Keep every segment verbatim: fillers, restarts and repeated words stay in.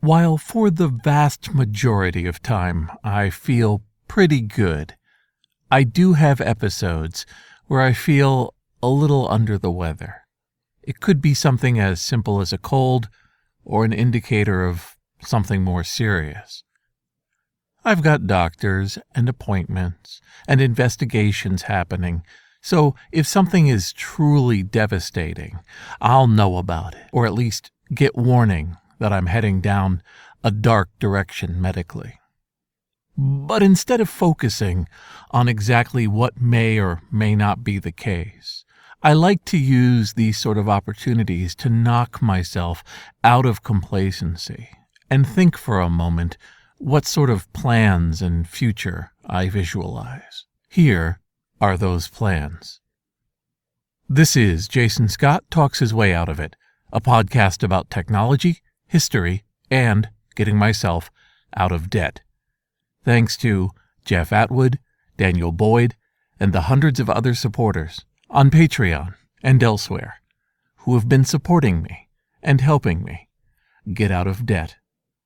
While for the vast majority of time I feel pretty good, I do have episodes where I feel a little under the weather. It could be something as simple as a cold or an indicator of something more serious. I've got doctors and appointments and investigations happening, so if something is truly devastating, I'll know about it, or at least get warning that I'm heading down a dark direction medically. But instead of focusing on exactly what may or may not be the case, I like to use these sort of opportunities to knock myself out of complacency and think for a moment what sort of plans and future I visualize. Here are those plans. This is Jason Scott Talks His Way Out of It, a podcast about technology, history, and getting myself out of debt. Thanks to Jeff Atwood, Daniel Boyd, and the hundreds of other supporters on Patreon and elsewhere who have been supporting me and helping me get out of debt.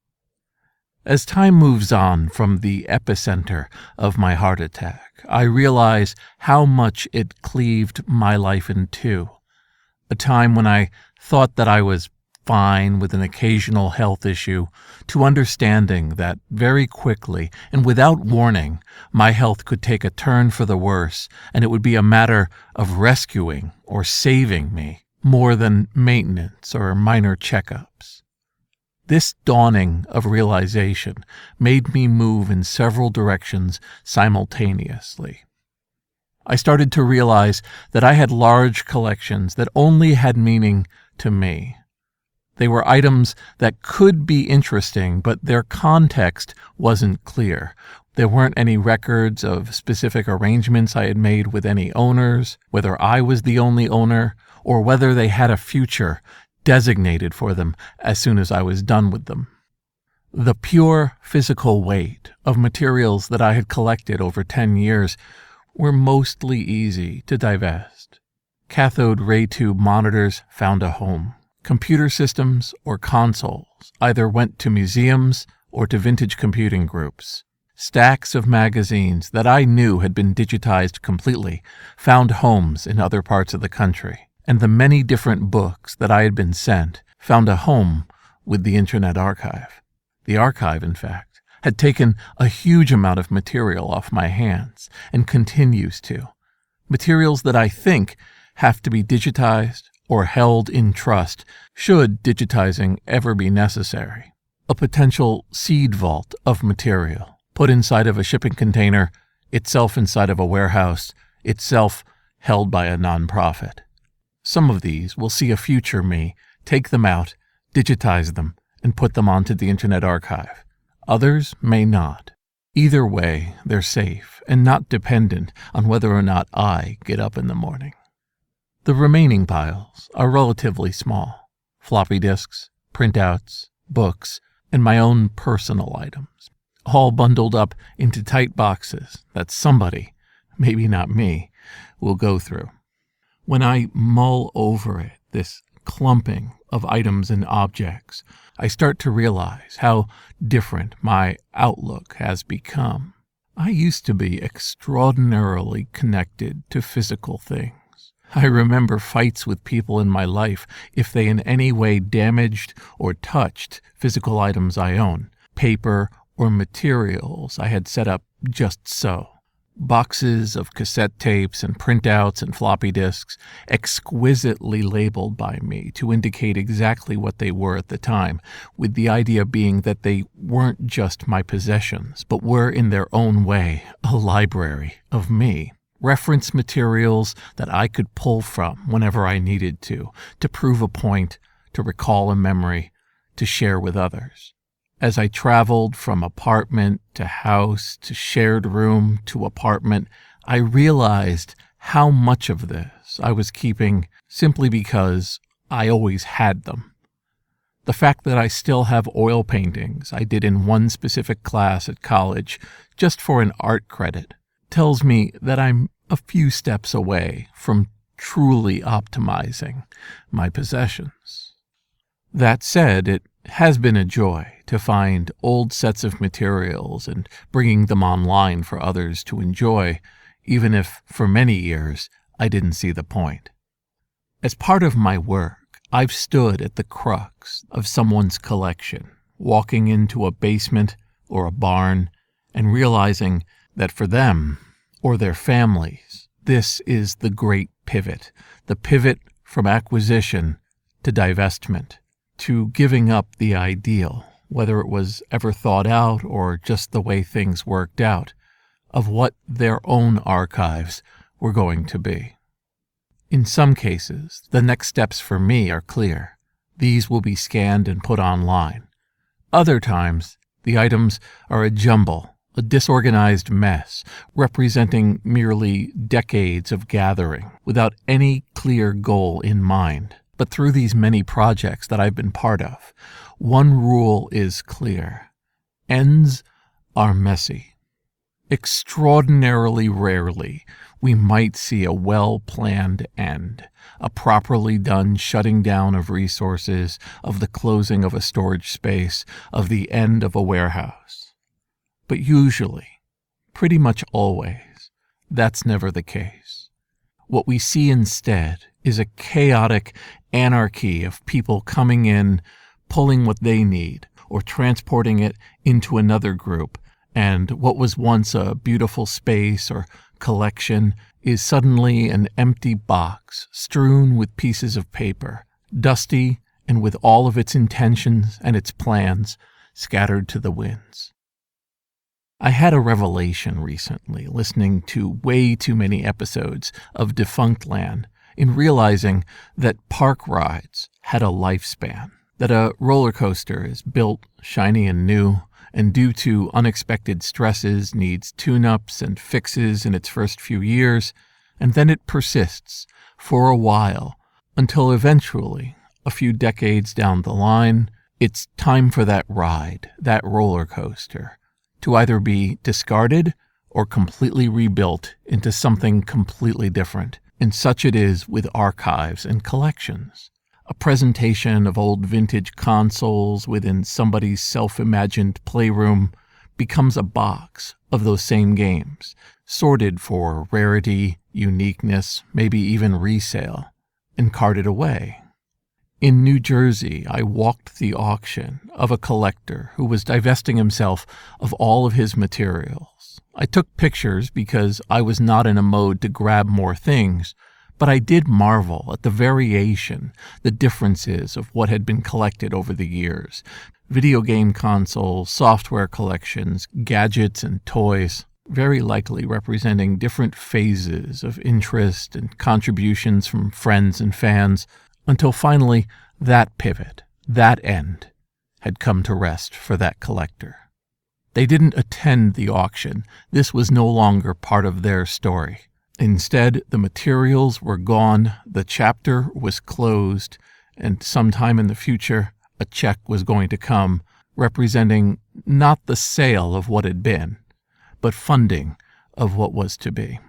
As time moves on from the epicenter of my heart attack, I realize how much it cleaved my life in two. A time when I thought that I was fine with an occasional health issue, to understanding that very quickly and without warning, my health could take a turn for the worse, and it would be a matter of rescuing or saving me more than maintenance or minor checkups. This dawning of realization made me move in several directions simultaneously. I started to realize that I had large collections that only had meaning to me. They were items that could be interesting, but their context wasn't clear. There weren't any records of specific arrangements I had made with any owners, whether I was the only owner, or whether they had a future designated for them as soon as I was done with them. The pure physical weight of materials that I had collected over ten years were mostly easy to divest. Cathode ray tube monitors found a home. Computer systems or consoles either went to museums or to vintage computing groups. Stacks of magazines that I knew had been digitized completely found homes in other parts of the country, and the many different books that I had been sent found a home with the Internet Archive. The archive, in fact, had taken a huge amount of material off my hands and continues to. Materials that I think have to be digitized or held in trust should digitizing ever be necessary. A potential seed vault of material put inside of a shipping container, itself inside of a warehouse, itself held by a nonprofit. Some of these will see a future me take them out, digitize them, and put them onto the Internet Archive. Others may not. Either way, they're safe and not dependent on whether or not I get up in the morning. The remaining piles are relatively small: floppy disks, printouts, books, and my own personal items, all bundled up into tight boxes that somebody, maybe not me, will go through. When I mull over it, this clumping of items and objects, I start to realize how different my outlook has become. I used to be extraordinarily connected to physical things. I remember fights with people in my life if they in any way damaged or touched physical items I own, paper or materials I had set up just so. Boxes of cassette tapes and printouts and floppy disks, exquisitely labeled by me to indicate exactly what they were at the time, with the idea being that they weren't just my possessions, but were in their own way a library of me. Reference materials that I could pull from whenever I needed to, to prove a point, to recall a memory, to share with others. As I traveled from apartment to house to shared room to apartment, I realized how much of this I was keeping simply because I always had them. The fact that I still have oil paintings I did in one specific class at college just for an art credit tells me that I'm a few steps away from truly optimizing my possessions. That said, it has been a joy to find old sets of materials and bringing them online for others to enjoy, even if, for many years, I didn't see the point. As part of my work, I've stood at the crux of someone's collection, walking into a basement or a barn and realizing that for them, or their families, this is the great pivot, the pivot from acquisition to divestment, to giving up the ideal, whether it was ever thought out or just the way things worked out, of what their own archives were going to be. In some cases, the next steps for me are clear. These will be scanned and put online. Other times, the items are a jumble, a disorganized mess, representing merely decades of gathering without any clear goal in mind. But through these many projects that I've been part of, one rule is clear. Ends are messy. Extraordinarily rarely, we might see a well-planned end, a properly done shutting down of resources, of the closing of a storage space, of the end of a warehouse. But usually, pretty much always, that's never the case. What we see instead is a chaotic anarchy of people coming in, pulling what they need, or transporting it into another group, and what was once a beautiful space or collection is suddenly an empty box strewn with pieces of paper, dusty and with all of its intentions and its plans scattered to the winds. I had a revelation recently listening to way too many episodes of Defunctland in realizing that park rides had a lifespan, that a roller coaster is built shiny and new, and due to unexpected stresses needs tune-ups and fixes in its first few years, and then it persists for a while until eventually, a few decades down the line, it's time for that ride, that roller coaster, to either be discarded or completely rebuilt into something completely different. And such it is with archives and collections. A presentation of old vintage consoles within somebody's self-imagined playroom becomes a box of those same games, sorted for rarity, uniqueness, maybe even resale, and carted away. In New Jersey, I walked the auction of a collector who was divesting himself of all of his materials. I took pictures because I was not in a mode to grab more things, but I did marvel at the variation, the differences of what had been collected over the years. Video game consoles, software collections, gadgets and toys, very likely representing different phases of interest and contributions from friends and fans, until finally that pivot, that end, had come to rest for that collector. They didn't attend the auction. This was no longer part of their story. Instead, the materials were gone, the chapter was closed, and sometime in the future, a check was going to come, representing not the sale of what had been, but funding of what was to be.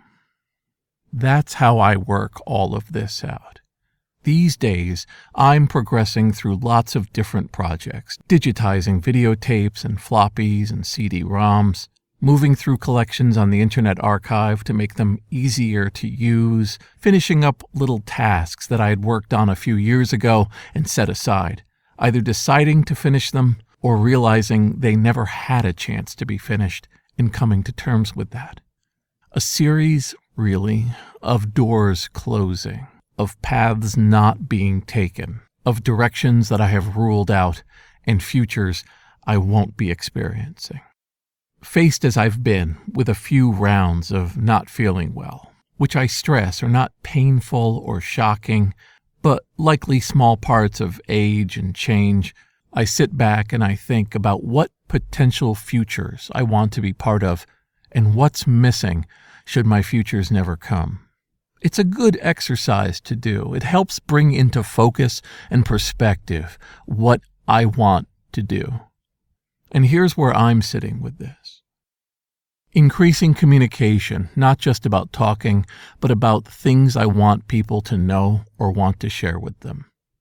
That's how I work all of this out. These days, I'm progressing through lots of different projects, digitizing videotapes and floppies and C D ROMs, moving through collections on the Internet Archive to make them easier to use, finishing up little tasks that I had worked on a few years ago and set aside, either deciding to finish them or realizing they never had a chance to be finished and coming to terms with that. A series, really, of doors closing, of paths not being taken, of directions that I have ruled out and futures I won't be experiencing. Faced as I've been with a few rounds of not feeling well, which I stress are not painful or shocking, but likely small parts of age and change, I sit back and I think about what potential futures I want to be part of and what's missing should my futures never come. It's a good exercise to do. It helps bring into focus and perspective what I want to do. And here's where I'm sitting with this. Increasing communication, not just about talking, but about things I want people to know or want to share with them.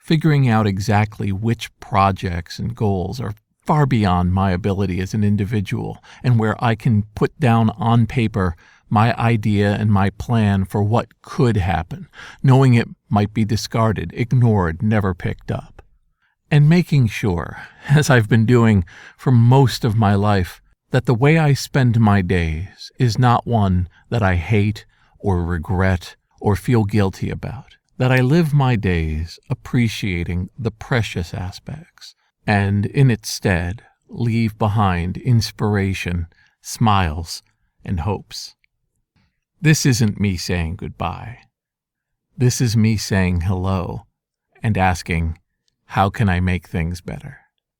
figuring out exactly which projects and goals are far beyond my ability as an individual, and where I can put down on paper my idea and my plan for what could happen, knowing it might be discarded, ignored, never picked up. And making sure, as I've been doing for most of my life, that the way I spend my days is not one that I hate or regret or feel guilty about, that I live my days appreciating the precious aspects, and in its stead leave behind inspiration, smiles, and hopes. This isn't me saying goodbye. This is me saying hello and asking, how can I make things better?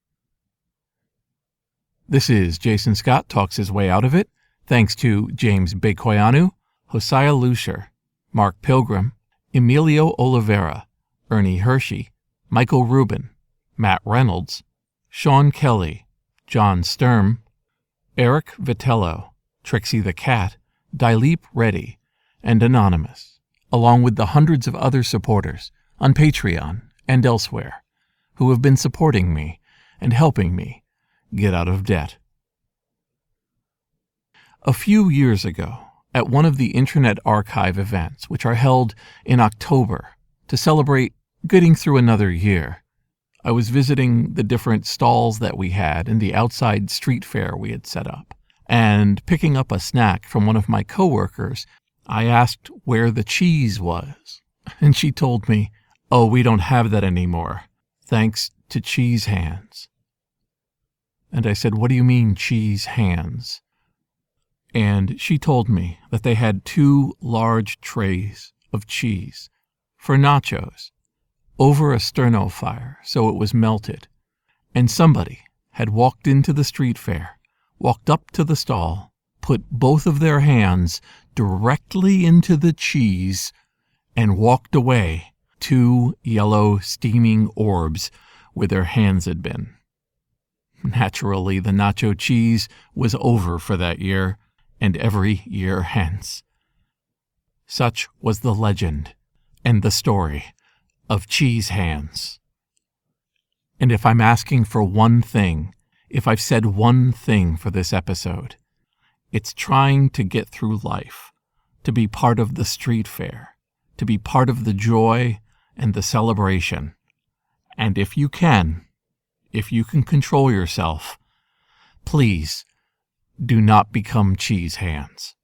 This is Jason Scott Talks His Way Out of It, thanks to James Bekoyanu, Hosea Lucier, Mark Pilgrim, Emilio Oliveira, Ernie Hershey, Michael Rubin, Matt Reynolds, Sean Kelly, John Sturm, Eric Vitello, Trixie the Cat, Dileep Reddy, and Anonymous, along with the hundreds of other supporters on Patreon and elsewhere who have been supporting me and helping me get out of debt. A few years ago, at one of the Internet Archive events, which are held in October to celebrate getting through another year, I was visiting the different stalls that we had in the outside street fair we had set up, and picking up a snack from one of my coworkers, I asked where the cheese was, and she told me, "Oh, we don't have that anymore, thanks to Cheese Hands." And I said, "What do you mean, cheese hands?" And she told me that they had two large trays of cheese for nachos over a sterno fire so it was melted, and somebody had walked into the street fair, walked up to the stall, put both of their hands directly into the cheese, and walked away, two yellow steaming orbs where their hands had been. Naturally, the nacho cheese was over for that year, and every year hence. Such was the legend and the story of Cheese Hands. And if I'm asking for one thing, if I've said one thing for this episode, it's trying to get through life, to be part of the street fair, to be part of the joy and the celebration. And if you can, if you can control yourself, please do not become cheese hands.